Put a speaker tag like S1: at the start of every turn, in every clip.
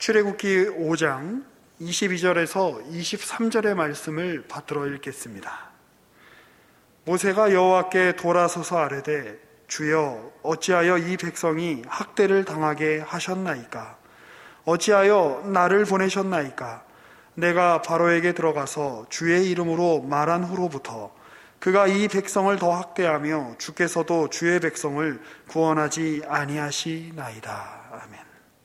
S1: 출애굽기 5장 22절에서 23절의 말씀을 받들어 읽겠습니다. 모세가 여호와께 돌아서서 아뢰되 주여 어찌하여 이 백성이 학대를 당하게 하셨나이까? 어찌하여 나를 보내셨나이까? 내가 바로에게 들어가서 주의 이름으로 말한 후로부터 그가 이 백성을 더 학대하며 주께서도 주의 백성을 구원하지 아니하시나이다. 아멘.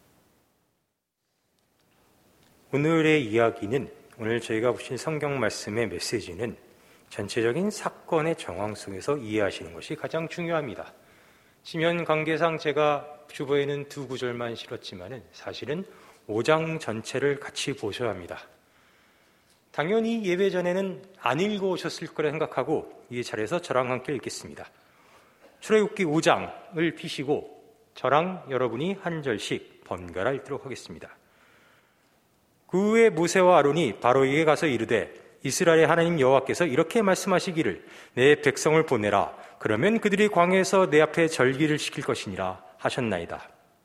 S2: 오늘의 이야기는, 오늘 저희가 보신 성경 말씀의 메시지는 전체적인 사건의 정황 속에서 이해하시는 것이 가장 중요합니다. 시면 관계상 제가 주보에는 두 구절만 실었지만 사실은 5장 전체를 같이 보셔야 합니다. 당연히 예배 전에는 안 읽어오셨을 거라 생각하고 이 자리에서 저랑 함께 읽겠습니다. 출애굽기 5장을 피시고 저랑 여러분이 한 절씩 번갈아 읽도록 하겠습니다. 그 후에 모세와 아론이 바로에게 가서 이르되 이스라엘의 하나님 여호와께서 이렇게 말씀하시기를 내 백성을 보내라. 그러면 그들이 광야에서 내 앞에 절기를 시킬 것이니라 하셨나이다.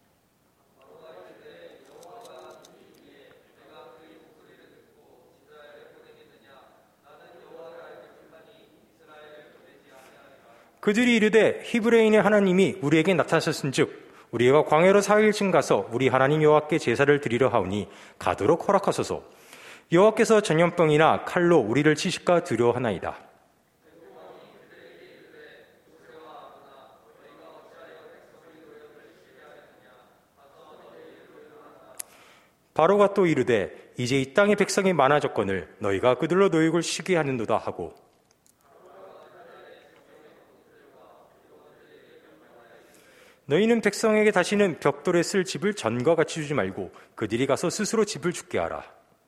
S2: 그들이 이르되 히브리인의 하나님이 우리에게 나타나셨은즉 우리가 광야로 4일쯤 가서 우리 하나님 여호와께 제사를 드리려 하오니 가도록 허락하소서. 여호와께서 전염병이나 칼로 우리를 치실까 두려워하나이다. 바로가 또 이르되 이제 이 땅의 백성이 많아졌거늘 너희가 그들로 노역을 쉬게 하는도다 하고, 너희는 백성에게 다시는 벽돌에 쓸 집을 전과 같이 주지 말고 그들이 가서 스스로 집을 짓게 하라.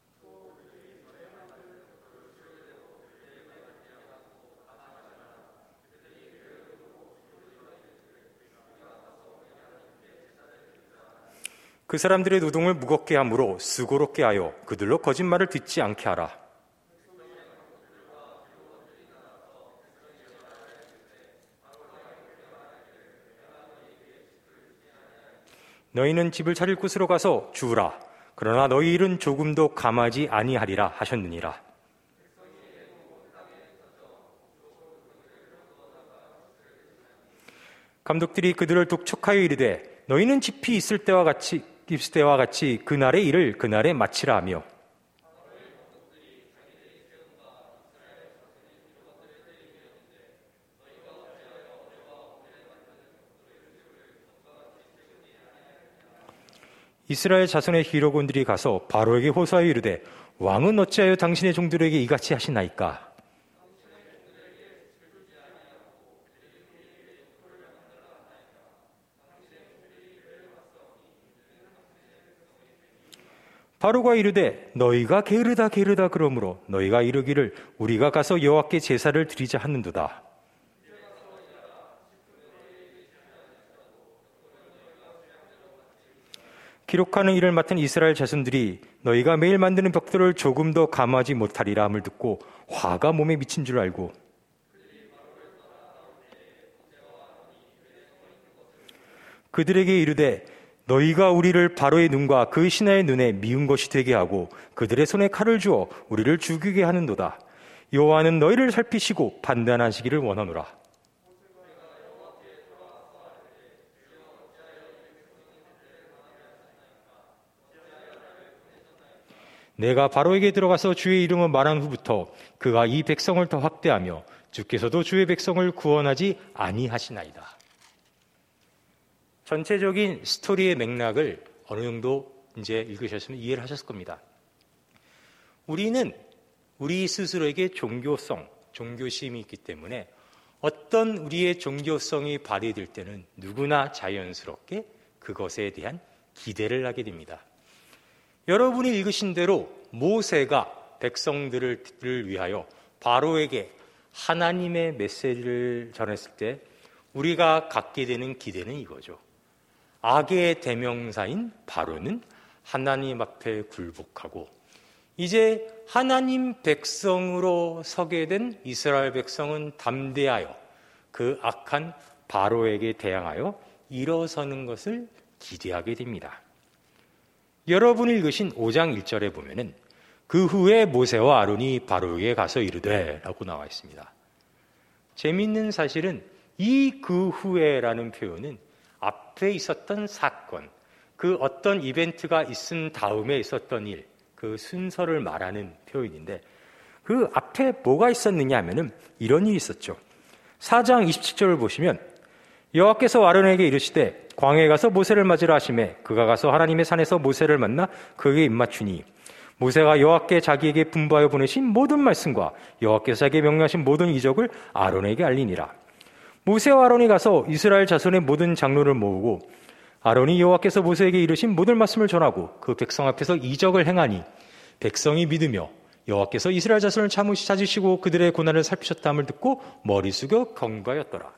S2: 그 사람들의 노동을 무겁게 함으로 수고롭게 하여 그들로 거짓말을 듣지 않게 하라. 너희는 집을 차릴 곳으로 가서 주우라. 그러나 너희 일은 조금도 감하지 아니하리라 하셨느니라. 감독들이 그들을 독촉하여 이르되 너희는 집이 있을 때와 같이 그날의 일을 그날에 마치라 하며, 이스라엘 자손의 기록원들이 가서 바로에게 호소하여 이르되 왕은 어찌하여 당신의 종들에게 이같이 하시나이까? 바로가 이르되 너희가 게으르다 그러므로 너희가 이르기를 우리가 가서 여호와께 제사를 드리자 하는도다. 기록하는 일을 맡은 이스라엘 자손들이 너희가 매일 만드는 벽돌을 조금도 감하지 못하리라 함을 듣고 화가 몸에 미친 줄 알고, 그들에게 이르되 너희가 우리를 바로의 눈과 그 신하의 눈에 미운 것이 되게 하고 그들의 손에 칼을 주어 우리를 죽이게 하는도다. 여호와는 너희를 살피시고 판단하시기를 원하노라. 내가 바로에게 들어가서 주의 이름을 말한 후부터 그가 이 백성을 더 확대하며 주께서도 주의 백성을 구원하지 아니하시나이다. 전체적인 스토리의 맥락을 어느 정도 이제 읽으셨으면 이해를 하셨을 겁니다. 우리는 우리 스스로에게 종교성, 종교심이 있기 때문에 어떤 우리의 종교성이 발휘될 때는 누구나 자연스럽게 그것에 대한 기대를 하게 됩니다. 여러분이 읽으신 대로 모세가 백성들을 위하여 바로에게 하나님의 메시지를 전했을 때 우리가 갖게 되는 기대는 이거죠. 악의 대명사인 바로는 하나님 앞에 굴복하고 이제 하나님 백성으로 서게 된 이스라엘 백성은 담대하여 그 악한 바로에게 대항하여 일어서는 것을 기대하게 됩니다. 여러분이 읽으신 5장 1절에 보면은 그 후에 모세와 아론이 바로에게 가서 이르되 라고 나와 있습니다. 재미있는 사실은 이 그 후에라는 표현은 앞에 있었던 사건, 그 어떤 이벤트가 있은 다음에 있었던 일, 그 순서를 말하는 표현인데 그 앞에 뭐가 있었느냐 하면은 이런 일이 있었죠. 4장 27절을 보시면 여호와께서 아론에게 이르시되 광야에 가서 모세를 맞으라 하시매 그가 가서 하나님의 산에서 모세를 만나 그에게 입맞추니 모세가 여호와께 자기에게 분부하여 보내신 모든 말씀과 여호와께서 자기에게 명령하신 모든 이적을 아론에게 알리니라. 모세와 아론이 가서 이스라엘 자손의 모든 장로를 모으고 아론이 여호와께서 모세에게 이르신 모든 말씀을 전하고 그 백성 앞에서 이적을 행하니 백성이 믿으며 여호와께서 이스라엘 자손을 찾으시고 그들의 고난을 살피셨다함을 듣고 머리 숙여 경배하였더라.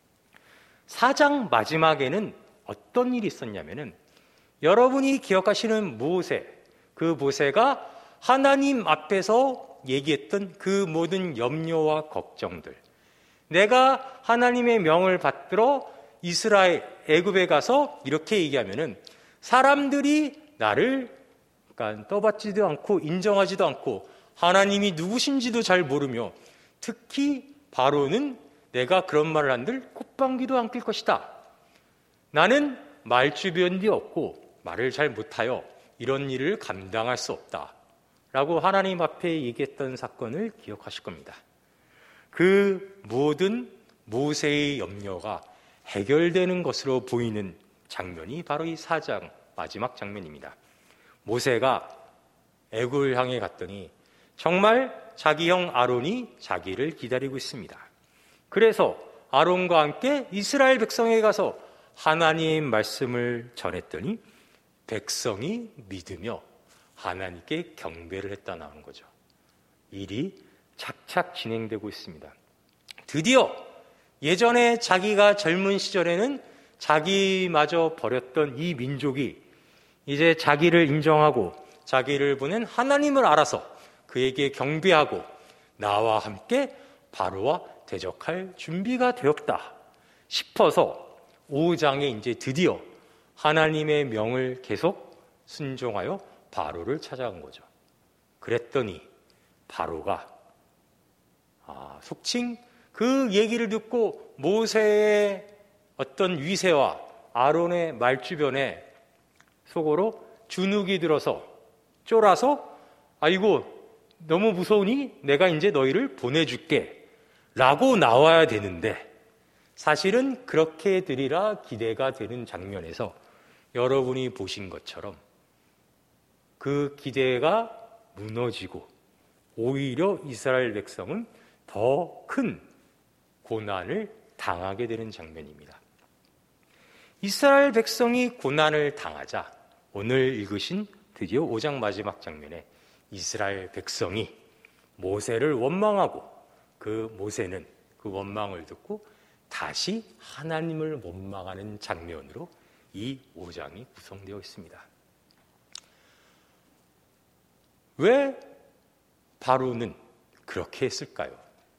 S2: 4장 마지막에는 어떤 일이 있었냐면은 여러분이 기억하시는 모세, 그 모세가 하나님 앞에서 얘기했던 그 모든 염려와 걱정들, 내가 하나님의 명을 받들어 이스라엘 애굽에 가서 이렇게 얘기하면은 사람들이 나를 떠받지도 않고 인정하지도 않고 하나님이 누구신지도 잘 모르며 특히 바로는 내가 그런 말을 한들 콧방귀도 안 낄 것이다. 나는 말주변이 없고 말을 잘 못하여 이런 일을 감당할 수 없다. 라고 하나님 앞에 얘기했던 사건을 기억하실 겁니다. 그 모든 모세의 염려가 해결되는 것으로 보이는 장면이 바로 이 4장 마지막 장면입니다. 모세가 애굽을 향해 갔더니 정말 자기 형 아론이 자기를 기다리고 있습니다. 그래서 아론과 함께 이스라엘 백성에게 가서 하나님 말씀을 전했더니 백성이 믿으며 하나님께 경배를 했다 나온 거죠. 일이 착착 진행되고 있습니다. 드디어 예전에 자기가 젊은 시절에는 자기마저 버렸던 이 민족이 이제 자기를 인정하고 자기를 보낸 하나님을 알아서 그에게 경배하고 나와 함께 바로와 대적할 준비가 되었다 싶어서 5장에 이제 드디어 하나님의 명을 계속 순종하여 바로를 찾아간 거죠. 그랬더니 바로가 속칭 그 얘기를 듣고 모세의 어떤 위세와 아론의 말주변에 속으로 주눅이 들어서 쫄아서 아이고 너무 무서우니 내가 이제 너희를 보내줄게 라고 나와야 되는데 사실은 그렇게 되리라 기대가 되는 장면에서 여러분이 보신 것처럼 그 기대가 무너지고 오히려 이스라엘 백성은 더 큰 고난을 당하게 되는 장면입니다. 이스라엘 백성이 고난을 당하자 오늘 읽으신 드디어 5장 마지막 장면에 이스라엘 백성이 모세를 원망하고 그 모세는 그 원망을 듣고 다시 하나님을 원망하는 장면으로 이 5장이 구성되어 있습니다. 왜 바로는 그렇게 했을까요?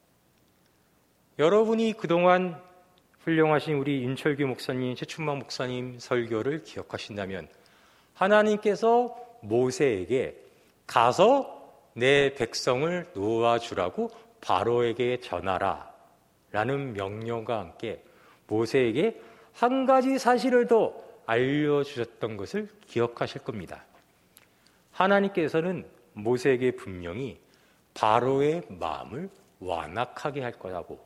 S2: 여러분이 그동안 훌륭하신 우리 윤철규 목사님, 최춘만 목사님 설교를 기억하신다면 하나님께서 모세에게 가서 내 백성을 놓아주라고 바로에게 전하라 라는 명령과 함께 모세에게 한 가지 사실을 더 알려주셨던 것을 기억하실 겁니다. 하나님께서는 모세에게 분명히 바로의 마음을 완악하게 할 거라고,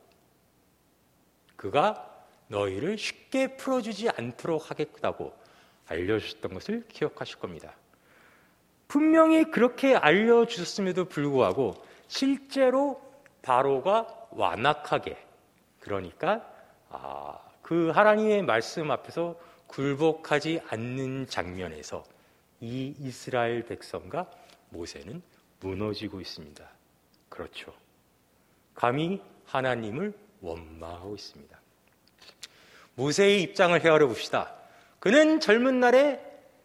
S2: 그가 너희를 쉽게 풀어주지 않도록 하겠다고 알려주셨던 것을 기억하실 겁니다. 분명히 그렇게 알려주셨음에도 불구하고 실제로 바로가 완악하게, 그러니까 그 하나님의 말씀 앞에서 굴복하지 않는 장면에서 이 이스라엘 백성과 모세는 무너지고 있습니다. 그렇죠. 감히 하나님을 원망하고 있습니다. 모세의 입장을 헤아려 봅시다. 그는 젊은 날에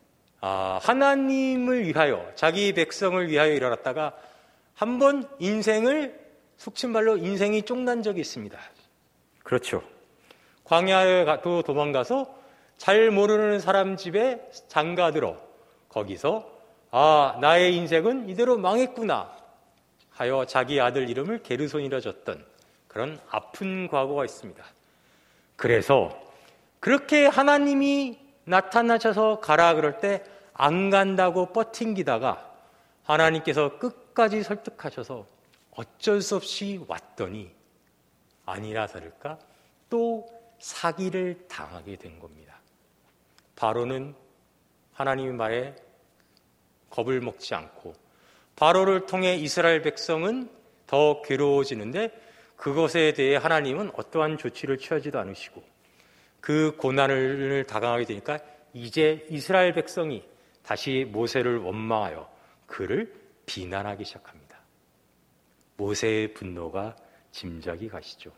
S2: 하나님을 위하여, 자기 백성을 위하여 일어났다가 한번 인생을, 속친 말로 인생이 쫑난 적이 있습니다. 그렇죠. 광야에 도망가서 잘 모르는 사람 집에 장가들어 거기서 나의 인생은 이대로 망했구나 하여 자기 아들 이름을 게르손이라 줬던 그런 아픈 과거가 있습니다. 그래서 그렇게 하나님이 나타나셔서 가라 그럴 때 안 간다고 뻗팅기다가 하나님께서 끝까지 설득하셔서 어쩔 수 없이 왔더니 아니라 다를까 또 사기를 당하게 된 겁니다. 바로는 하나님의 말에 겁을 먹지 않고 바로를 통해 이스라엘 백성은 더 괴로워지는데 그것에 대해 하나님은 어떠한 조치를 취하지도 않으시고 그 고난을 당하게 되니까 이제 이스라엘 백성이 다시 모세를 원망하여 그를 비난하기 시작합니다. 모세의 분노가 짐작이 가시죠.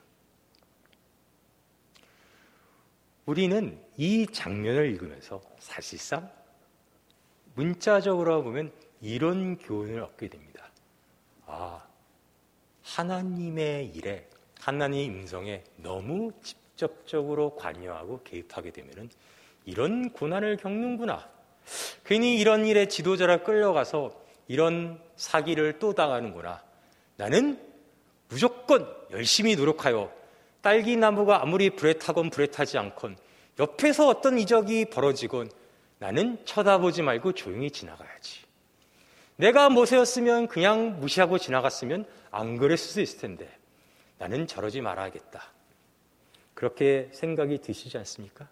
S2: 우리는 이 장면을 읽으면서 사실상 문자적으로 보면 이런 교훈을 얻게 됩니다. 하나님의 일에, 하나님의 임성에 너무 직접적으로 관여하고 개입하게 되면 이런 고난을 겪는구나. 괜히 이런 일에 지도자를 끌려가서 이런 사기를 또 당하는구나. 나는 무조건 열심히 노력하여 딸기나무가 아무리 불에 타건 불에 타지 않건 옆에서 어떤 이적이 벌어지건 나는 쳐다보지 말고 조용히 지나가야지. 내가 모세였으면 그냥 무시하고 지나갔으면 안 그랬을 수 있을 텐데 나는 저러지 말아야겠다. 그렇게 생각이 드시지 않습니까?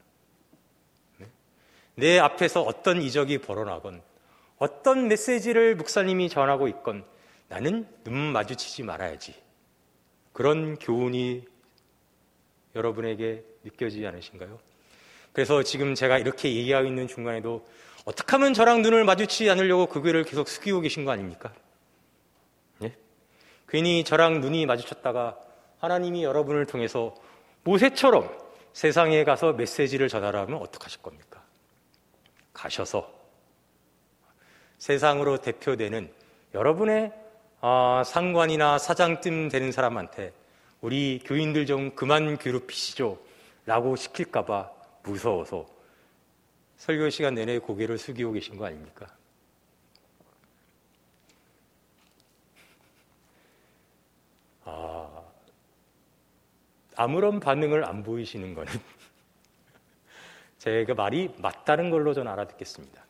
S2: 내 앞에서 어떤 이적이 벌어나건 어떤 메시지를 목사님이 전하고 있건 나는 눈 마주치지 말아야지. 그런 교훈이 여러분에게 느껴지지 않으신가요? 그래서 지금 제가 이렇게 얘기하고 있는 중간에도 어떻게 하면 저랑 눈을 마주치지 않으려고 고개를 계속 숙이고 계신 거 아닙니까? 예? 괜히 저랑 눈이 마주쳤다가 하나님이 여러분을 통해서 모세처럼 세상에 가서 메시지를 전하라면 어떡하실 겁니까? 가셔서 세상으로 대표되는 여러분의 상관이나 사장쯤 되는 사람한테 우리 교인들 좀 그만 괴롭히시죠 라고 시킬까 봐 무서워서 설교 시간 내내 고개를 숙이고 계신 거 아닙니까? 아무런 반응을 안 보이시는 거는 제가 말이 맞다는 걸로 전 알아듣겠습니다.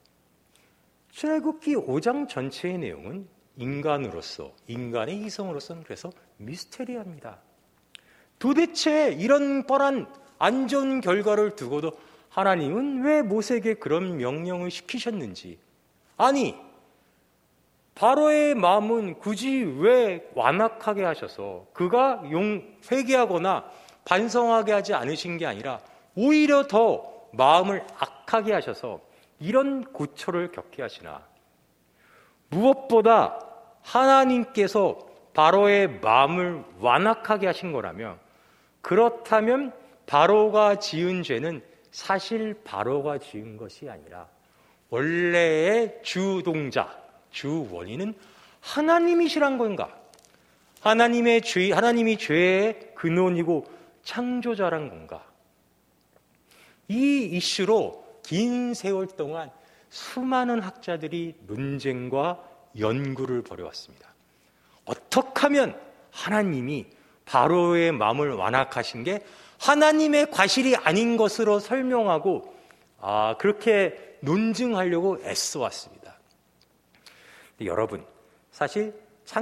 S2: 출애굽기 5장 전체의 내용은 인간으로서, 인간의 이성으로서는 그래서 미스테리합니다. 도대체 이런 뻔한 안 좋은 결과를 두고도 하나님은 왜 모세에게 그런 명령을 시키셨는지, 아니 바로의 마음은 굳이 왜 완악하게 하셔서 그가 회개하거나 반성하게 하지 않으신 게 아니라 오히려 더 마음을 악하게 하셔서 이런 고초를 겪게 하시나. 무엇보다 하나님께서 바로의 마음을 완악하게 하신 거라면, 그렇다면 바로가 지은 죄는 사실 바로가 지은 것이 아니라 원래의 주동자, 주 원인은 하나님이시란 건가? 하나님이 죄의 근원이고 창조자란 건가? 이 이슈로 긴 세월 동안 수많은 학자들이 논쟁과 연구를 벌여왔습니다. 어떻게 하면 하나님이 바로의 마음을 완악하신 게 하나님의 과실이 아닌 것으로 설명하고 그렇게 논증하려고 애써왔습니다. 여러분, 사실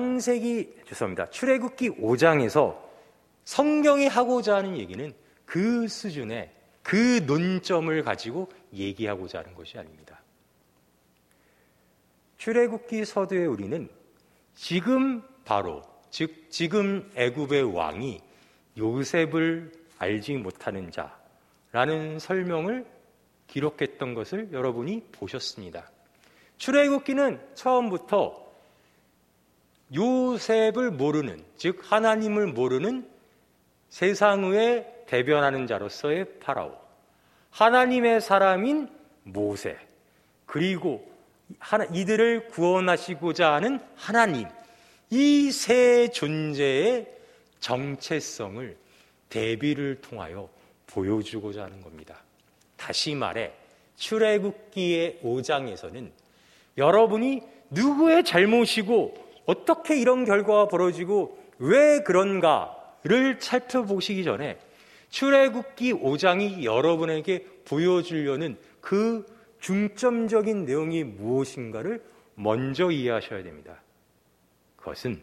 S2: 출애굽기 5장에서 성경이 하고자 하는 얘기는 그 수준의 그 논점을 가지고 얘기하고자 하는 것이 아닙니다. 출애굽기 서두에 우리는 지금 바로, 즉 지금 애굽의 왕이 요셉을 알지 못하는 자라는 설명을 기록했던 것을 여러분이 보셨습니다. 출애굽기는 처음부터 요셉을 모르는, 즉 하나님을 모르는 세상에 대변하는 자로서의 파라오, 하나님의 사람인 모세, 그리고 이들을 구원하시고자 하는 하나님, 이 세 존재의 정체성을 대비를 통하여 보여주고자 하는 겁니다. 다시 말해 출애굽기의 5장에서는 여러분이 누구의 잘못이고 어떻게 이런 결과가 벌어지고 왜 그런가를 살펴보시기 전에 출애굽기 5장이 여러분에게 보여주려는 그 중점적인 내용이 무엇인가를 먼저 이해하셔야 됩니다. 그것은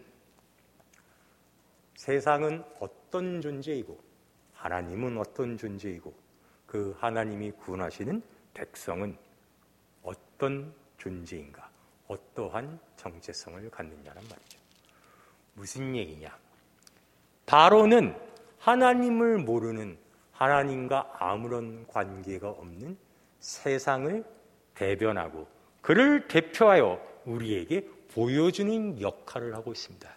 S2: 세상은 어떤 존재이고 하나님은 어떤 존재이고 그 하나님이 구원하시는 백성은 어떤 존재인가, 어떠한 정체성을 갖느냐란 말이죠. 무슨 얘기냐? 바로는 하나님을 모르는, 하나님과 아무런 관계가 없는 세상을 대변하고 그를 대표하여 우리에게 보여주는 역할을 하고 있습니다.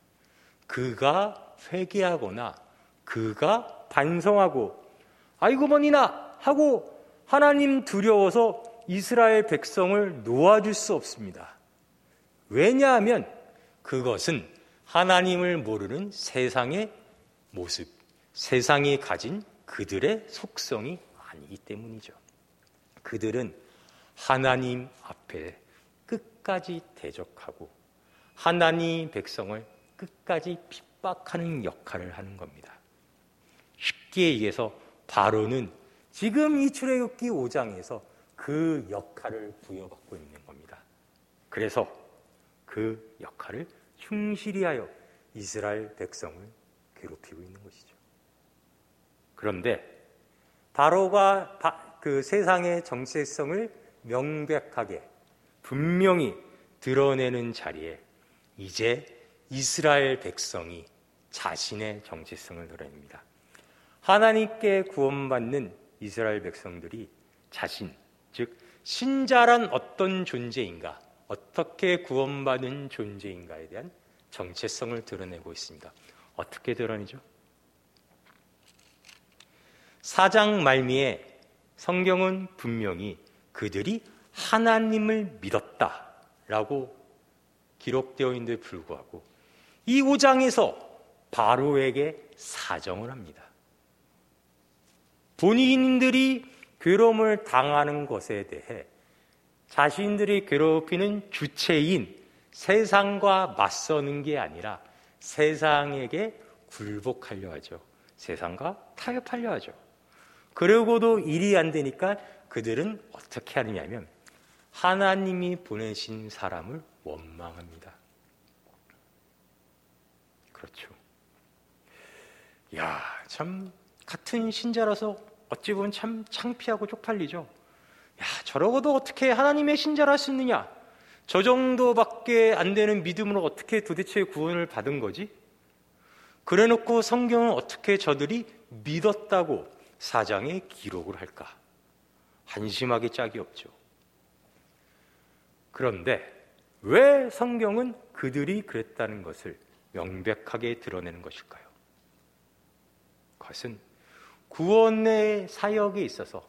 S2: 그가 회개하거나 그가 반성하고 아이고 머니나 하고 하나님 두려워서 이스라엘 백성을 놓아줄 수 없습니다. 왜냐하면 그것은 하나님을 모르는 세상의 모습, 세상이 가진 그들의 속성이 아니기 때문이죠. 그들은 하나님 앞에 끝까지 대적하고 하나님 백성을 끝까지 핍박하는 역할을 하는 겁니다. 쉽게 얘기해서 바로는 지금 이 출애굽기 5장에서 그 역할을 부여받고 있는 겁니다. 그래서 그 역할을 충실히 하여 이스라엘 백성을 괴롭히고 있는 것이죠. 그런데 바로가 그 세상의 정체성을 명백하게 분명히 드러내는 자리에 이제 이스라엘 백성이 자신의 정체성을 드러냅니다. 하나님께 구원받는 이스라엘 백성들이 자신, 즉 신자란 어떤 존재인가, 어떻게 구원받은 존재인가에 대한 정체성을 드러내고 있습니다. 어떻게 드러내죠? 4장 말미에 성경은 분명히 그들이 하나님을 믿었다라고 기록되어 있는데 불구하고 이 5장에서 바로에게 사정을 합니다. 본인들이 괴로움을 당하는 것에 대해 자신들이 괴롭히는 주체인 세상과 맞서는 게 아니라 세상에게 굴복하려 하죠. 세상과 타협하려 하죠. 그러고도 일이 안 되니까 그들은 어떻게 하느냐면 하나님이 보내신 사람을 원망합니다. 그렇죠. 야, 참 같은 신자라서 어찌 보면 참 창피하고 쪽팔리죠. 야, 저러고도 어떻게 하나님의 신자를 할 수 있느냐? 저 정도밖에 안 되는 믿음으로 어떻게 도대체 구원을 받은 거지? 그래놓고 성경은 어떻게 저들이 믿었다고 4장에 기록을 할까? 한심하게 짝이 없죠. 그런데 왜 성경은 그들이 그랬다는 것을 명백하게 드러내는 것일까요? 그것은 구원의 사역에 있어서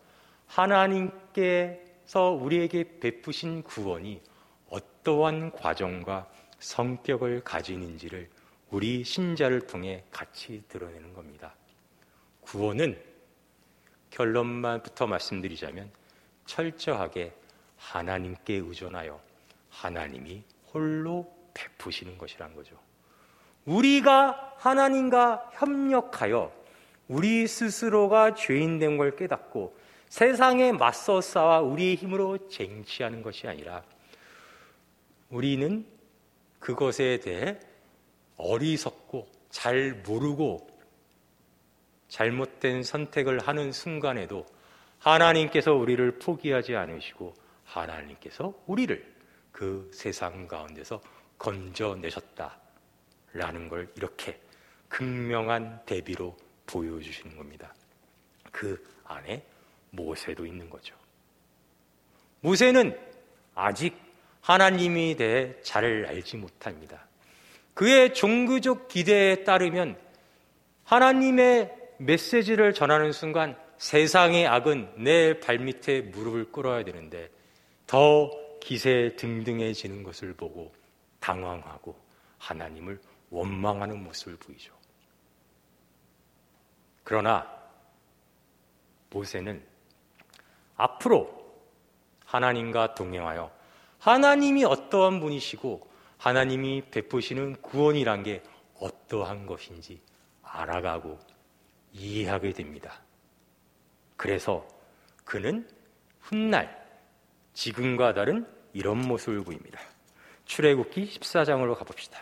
S2: 하나님께서 우리에게 베푸신 구원이 어떠한 과정과 성격을 가지는지를 우리 신자를 통해 같이 드러내는 겁니다. 구원은 결론만부터 말씀드리자면 철저하게 하나님께 의존하여 하나님이 홀로 베푸시는 것이란 거죠. 우리가 하나님과 협력하여 우리 스스로가 죄인된 걸 깨닫고 세상에 맞서 싸워 우리의 힘으로 쟁취하는 것이 아니라 우리는 그것에 대해 어리석고 잘 모르고 잘못된 선택을 하는 순간에도 하나님께서 우리를 포기하지 않으시고 하나님께서 우리를 그 세상 가운데서 건져내셨다라는 걸 이렇게 극명한 대비로 보여주시는 겁니다. 그 안에 모세도 있는 거죠. 모세는 아직 하나님에 대해 잘 알지 못합니다. 그의 종교적 기대에 따르면 하나님의 메시지를 전하는 순간 세상의 악은 내 발밑에 무릎을 꿇어야 되는데 더 기세 등등해지는 것을 보고 당황하고 하나님을 원망하는 모습을 보이죠. 그러나 모세는 앞으로 하나님과 동행하여 하나님이 어떠한 분이시고 하나님이 베푸시는 구원이란 게 어떠한 것인지 알아가고 이해하게 됩니다. 그래서 그는 훗날 지금과 다른 이런 모습을 보입니다. 출애굽기 14장으로 가봅시다.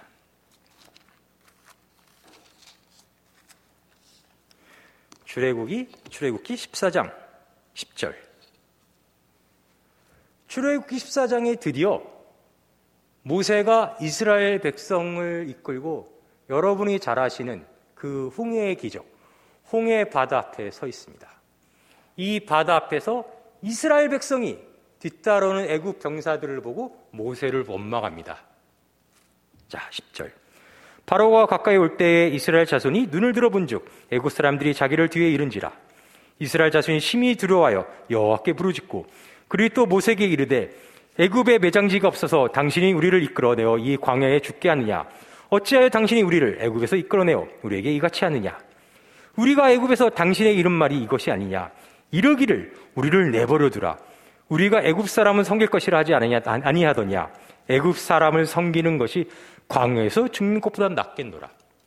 S2: 출애굽기 14장 10절. 출애굽기 14장에 드디어 모세가 이스라엘 백성을 이끌고 여러분이 잘 아시는 그 홍해의 기적, 홍해 바다 앞에 서 있습니다. 이 바다 앞에서 이스라엘 백성이 뒤따르는 애굽 병사들을 보고 모세를 원망합니다. 자, 10절. 바로가 가까이 올 때에 이스라엘 자손이 눈을 들어본즉 애굽 사람들이 자기를 뒤에 이른지라. 이스라엘 자손이 심히 두려워하여 여호와께 부르짖고 그리고 또 모세에게 이르되 애굽에 매장지가 없어서 당신이 우리를 이끌어내어 이 광야에 죽게 하느냐? 어찌하여 당신이 우리를 애굽에서 이끌어내어 우리에게 이같이 하느냐? 우리가 애굽에서 당신의 이른 말이 이것이 아니냐? 이르기를 우리를 내버려 두라. 우리가 애굽 사람을 섬길 것이라 하지 아니하더냐? 애굽 사람을 섬기는 것이 광야에서 죽는 것보다 낫겠노라.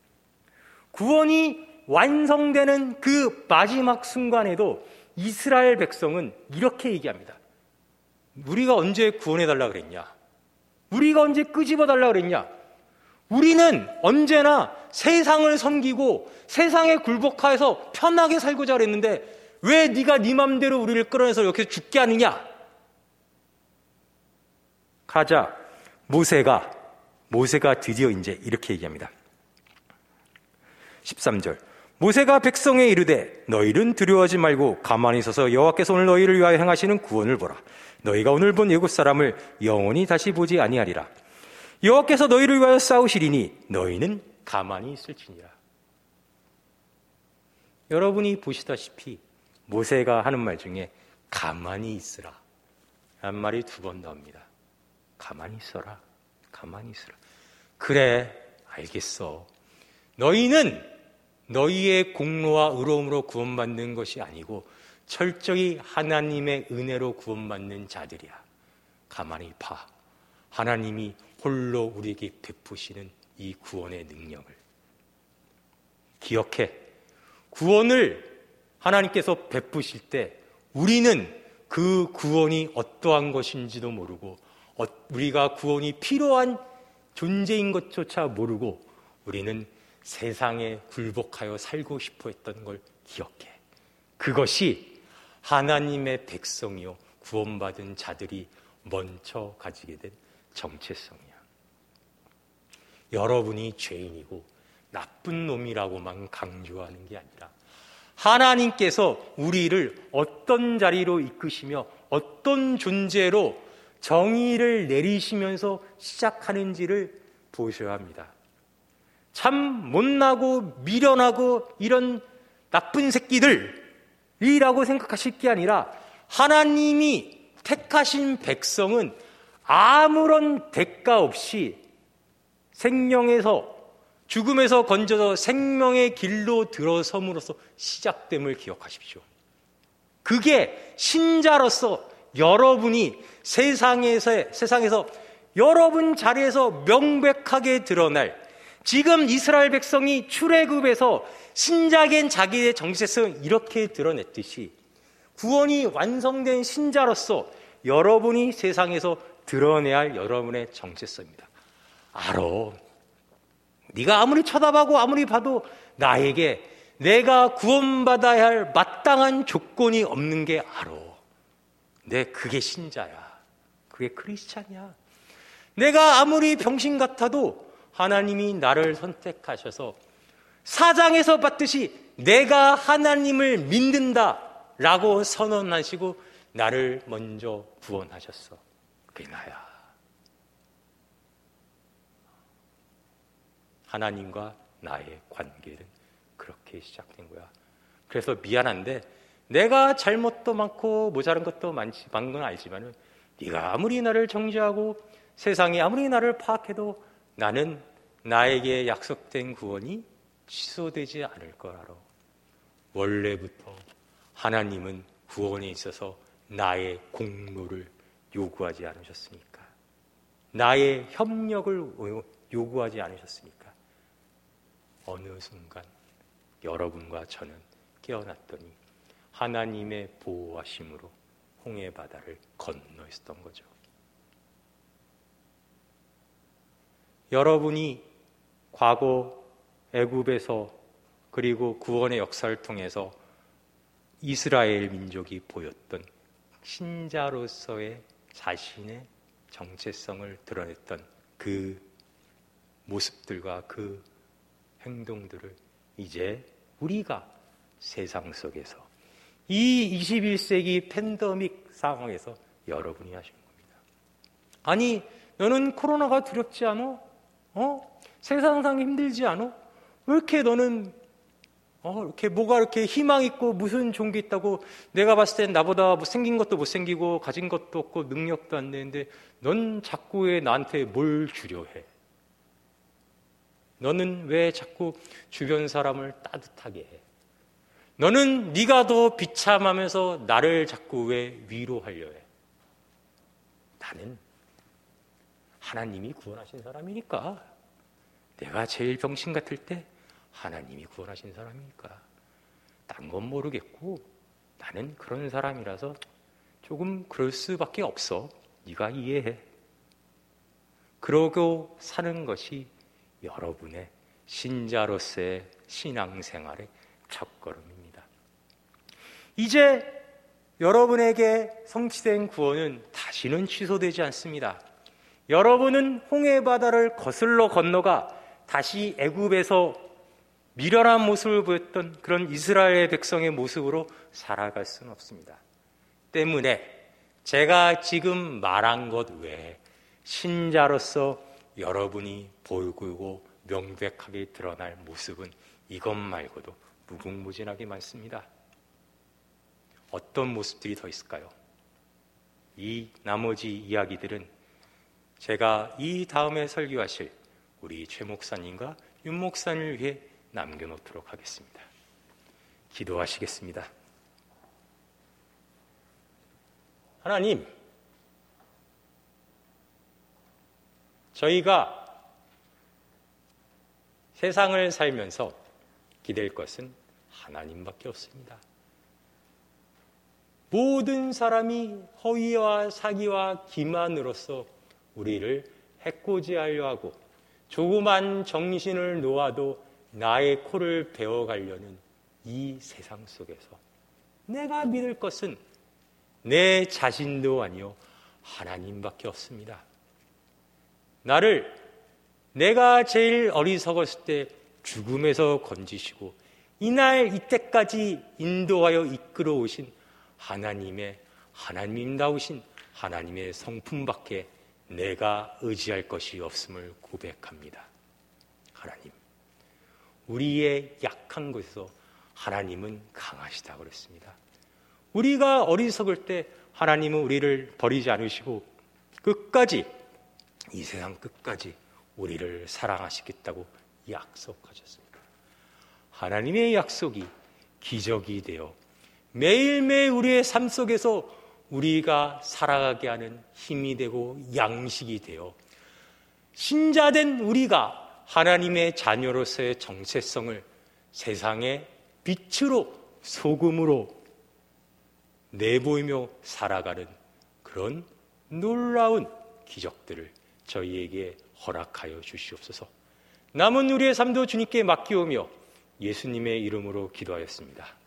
S2: 구원이 완성되는 그 마지막 순간에도 이스라엘 백성은 이렇게 얘기합니다. 우리가 언제 구원해달라 그랬냐? 우리가 언제 끄집어달라 그랬냐? 우리는 언제나 세상을 섬기고 세상에 굴복하여서 편하게 살고자 그랬는데 왜 네가 네 맘대로 우리를 끌어내서 이렇게 죽게 하느냐? 가자. 모세가 드디어 이제 이렇게 얘기합니다. 13절. 모세가 백성에 이르되 너희는 두려워하지 말고 가만히 서서 여호와께서 오늘 너희를 위하여 행하시는 구원을 보라. 너희가 오늘 본 애굽 사람을 영원히 다시 보지 아니하리라. 여호와께서 너희를 위하여 싸우시리니 너희는 가만히 있을지니라. 여러분이 보시다시피 모세가 하는 말 중에 가만히 있으라 라는 말이 2번 나옵니다. 가만히 있어라. 가만히 있으라. 그래, 알겠어. 너희는 너희의 공로와 의로움으로 구원받는 것이 아니고 철저히 하나님의 은혜로 구원받는 자들이야. 가만히 봐. 하나님이 홀로 우리에게 베푸시는 이 구원의 능력을. 기억해. 구원을 하나님께서 베푸실 때 우리는 그 구원이 어떠한 것인지도 모르고 우리가 구원이 필요한 존재인 것조차 모르고 우리는 세상에 굴복하여 살고 싶어 했던 걸 기억해. 그것이 하나님의 백성이요 구원받은 자들이 먼저 가지게 된 정체성이야. 여러분이 죄인이고 나쁜 놈이라고만 강조하는 게 아니라 하나님께서 우리를 어떤 자리로 이끄시며 어떤 존재로 정의를 내리시면서 시작하는지를 보셔야 합니다. 참 못나고 미련하고 이런 나쁜 새끼들이라고 생각하실 게 아니라 하나님이 택하신 백성은 아무런 대가 없이 생명에서 죽음에서 건져서 생명의 길로 들어섬으로써 시작됨을 기억하십시오. 그게 신자로서 여러분이 세상에서 여러분 자리에서 명백하게 드러날 지금 이스라엘 백성이 출애굽에서 신자된 자기의 정체성을 이렇게 드러냈듯이 구원이 완성된 신자로서 여러분이 세상에서 드러내야 할 여러분의 정체성입니다. 알아. 네가 아무리 쳐다봐도 아무리 봐도 나에게 내가 구원받아야 할 마땅한 조건이 없는 게 알아. 그게 신자야. 그게 크리스찬이야. 내가 아무리 병신 같아도 하나님이 나를 선택하셔서 사장에서 봤듯이 내가 하나님을 믿는다라고 선언하시고 나를 먼저 구원하셨어. 그게 나야. 하나님과 나의 관계는 그렇게 시작된 거야. 그래서 미안한데 내가 잘못도 많고 모자란 것도 많은 건 알지만은 네가 아무리 나를 정죄하고 세상이 아무리 나를 파악해도 나는 나에게 약속된 구원이 취소되지 않을 걸 알아. 원래부터 하나님은 구원에 있어서 나의 공로를 요구하지 않으셨습니까? 나의 협력을 요구하지 않으셨습니까? 어느 순간 여러분과 저는 깨어났더니 하나님의 보호하심으로 홍해 바다를 건너 있었던 거죠. 여러분이 과거 애굽에서 그리고 구원의 역사를 통해서 이스라엘 민족이 보였던 신자로서의 자신의 정체성을 드러냈던 그 모습들과 그 행동들을 이제 우리가 세상 속에서 이 21세기 팬데믹 상황에서 여러분이 하신 겁니다. 아니, 너는 코로나가 두렵지 않아? 세상상 힘들지 않아? 왜 이렇게 너는 이렇게 뭐가 이렇게 희망 있고 무슨 좋은 게 있다고? 내가 봤을 땐 나보다 뭐 생긴 것도 못생기고 가진 것도 없고 능력도 안 되는데 넌 자꾸 왜 나한테 뭘 주려 해? 너는 왜 자꾸 주변 사람을 따뜻하게 해? 너는 네가 더 비참하면서 나를 자꾸 왜 위로하려 해? 나는 하나님이 구원하신 사람이니까. 내가 제일 병신 같을 때 하나님이 구원하신 사람이니까. 딴 건 모르겠고 나는 그런 사람이라서 조금 그럴 수밖에 없어. 네가 이해해. 그러고 사는 것이 여러분의 신자로서의 신앙생활의 첫걸음입니다. 이제 여러분에게 성취된 구원은 다시는 취소되지 않습니다. 여러분은 홍해 바다를 거슬러 건너가 다시 애굽에서 미련한 모습을 보였던 그런 이스라엘 백성의 모습으로 살아갈 수는 없습니다. 때문에 제가 지금 말한 것 외에 신자로서 여러분이 보이고 명백하게 드러날 모습은 이것 말고도 무궁무진하게 많습니다. 어떤 모습들이 더 있을까요? 이 나머지 이야기들은 제가 이 다음에 설교하실 우리 최 목사님과 윤 목사님을 위해 남겨놓도록 하겠습니다. 기도하시겠습니다. 하나님, 저희가 세상을 살면서 기댈 것은 하나님밖에 없습니다. 모든 사람이 허위와 사기와 기만으로서 우리를 해코지하려 하고 조그만 정신을 놓아도 나의 코를 베어가려는 이 세상 속에서 내가 믿을 것은 내 자신도 아니요 하나님밖에 없습니다. 나를 내가 제일 어리석었을 때 죽음에서 건지시고 이날 이때까지 인도하여 이끌어 오신 하나님의 하나님다우신 하나님의 성품밖에 내가 의지할 것이 없음을 고백합니다. 하나님, 우리의 약한 곳에서 하나님은 강하시다고 그랬습니다. 우리가 어리석을 때 하나님은 우리를 버리지 않으시고 끝까지, 이 세상 끝까지 우리를 사랑하시겠다고 약속하셨습니다. 하나님의 약속이 기적이 되어 매일매일 우리의 삶 속에서 우리가 살아가게 하는 힘이 되고 양식이 되어 신자된 우리가 하나님의 자녀로서의 정체성을 세상의 빛으로 소금으로 내보이며 살아가는 그런 놀라운 기적들을 저희에게 허락하여 주시옵소서. 남은 우리의 삶도 주님께 맡기오며 예수님의 이름으로 기도하였습니다.